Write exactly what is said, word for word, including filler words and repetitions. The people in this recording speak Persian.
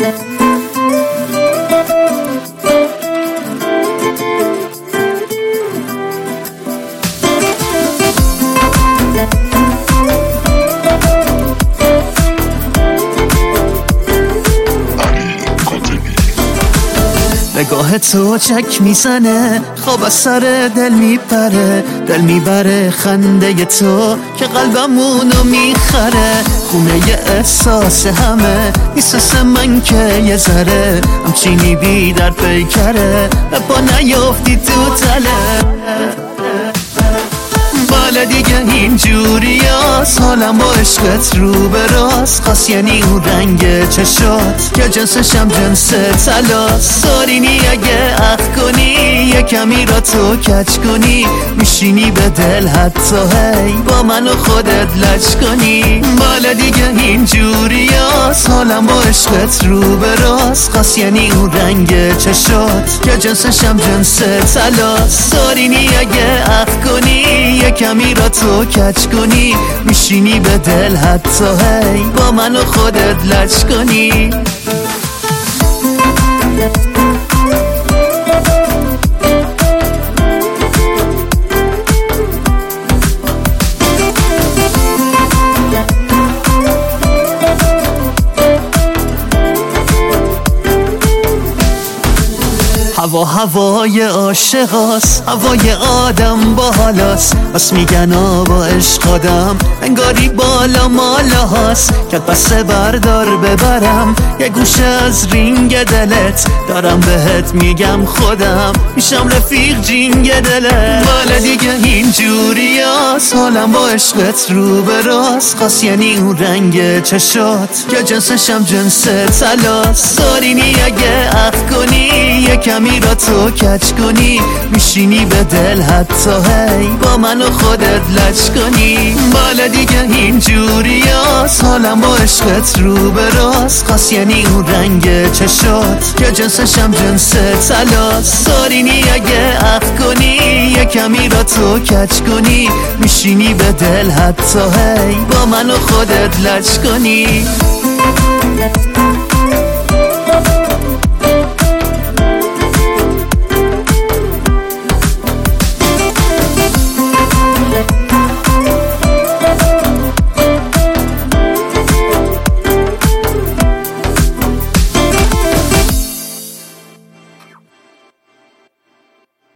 نگاه تو چک میزنه، خواب از سر دل میپره، دل میبره خنده تو که قلبمونو میخره. خونه ی احساس همه نیست من که یه ذره همچینی بی در پیکره، با نیافتی تو تله. بالا دیگه اینجوری هست حالم با عشقت رو به راست خواست، یعنی اون رنگ چشات که جنسشم جنس تلاست. سارینی اگه عقل کنی یه کمی را تو کچ کنی، میشینی به دل حتی هی با من و خودت لچ کنی. بالا دیگه اینجوری هست حالم با عشقت رو به راست خواست، یعنی اون رنگ چشات که جنسشم جنس تلاست. سارینی اگه عقل کنی یه کمی را تو کچ کنی، میشینی به دل حتی هی با من و خودت لچ کنی. هوا هوای عاشقاست، هوای آدم با حالاست، بس میگن با عشق آدم انگاری بالا مالا هاست. که پس بردار ببرم یه گوشه از رینگ دلت، دارم بهت میگم خودم میشم رفیق جینگ دلت. بالا دیگه اینجوری هست حالم با عشقت رو به راست خواست، یعنی اون رنگ چشات که جنسشم جنس تلاست. سارینی اگه عقل کنی یه کمی را تو کچ کنی، میشینی به دل حتی هی با من و خودت لچ کنی. بالا دیگه اینجوری هست حالم با عشقت رو به راست خواست، یعنی اون رنگ چشات که جنسشم جنس تلاست. سارینی اگه عقل کنی یه کمی را تو کچ کنی، میشینی به دل حتی هی با من و خودت لچ کنی.